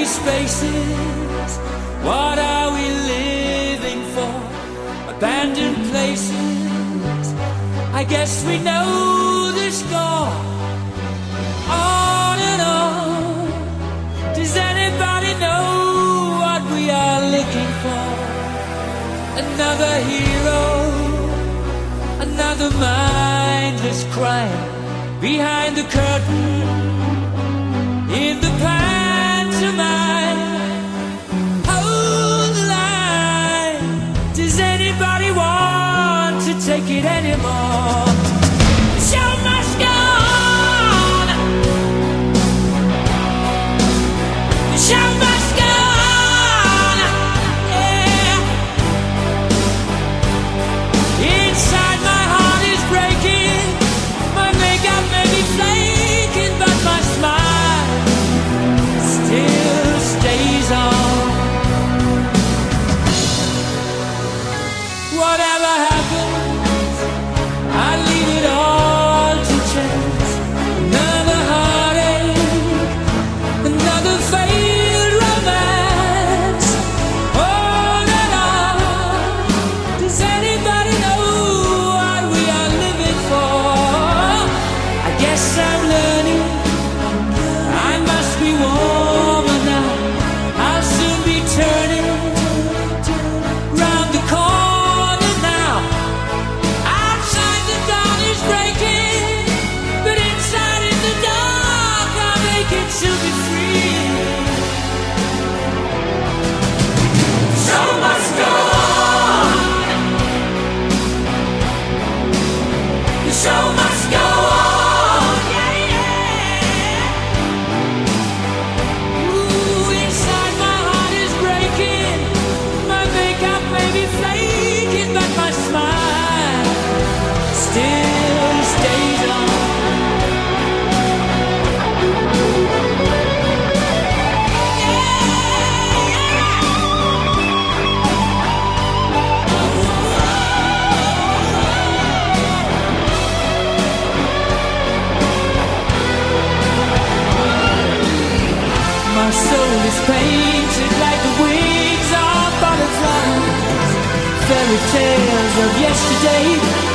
spaces. What are we living for? Abandoned places. I guess we know the score. On and on. Does anybody know what we are looking for? Another hero, another mindless crime behind the curtain in the pantomime. Hold the line. Does anybody want to take it anymore? The show must go on. The show must go on. Yeah. Inside my heart is breaking. My makeup may be flaking, but my smile still stays on. Whatever happens, I leave it all to chance. Another heartache, another failed romance. On and on. Does anybody know what we are living for? I guess I'm learning. I must be warmer now. I'll soon be turning round the corner now. Outside the dawn is breaking, but inside in the dark I'm aching to be free. Show must go on. The show must go on. Yeah, yeah. Ooh, inside my heart is breaking. My makeup may be flaking, but my smile still stays on. My soul is painted like the wings of butterflies. Fairy tales of yesterday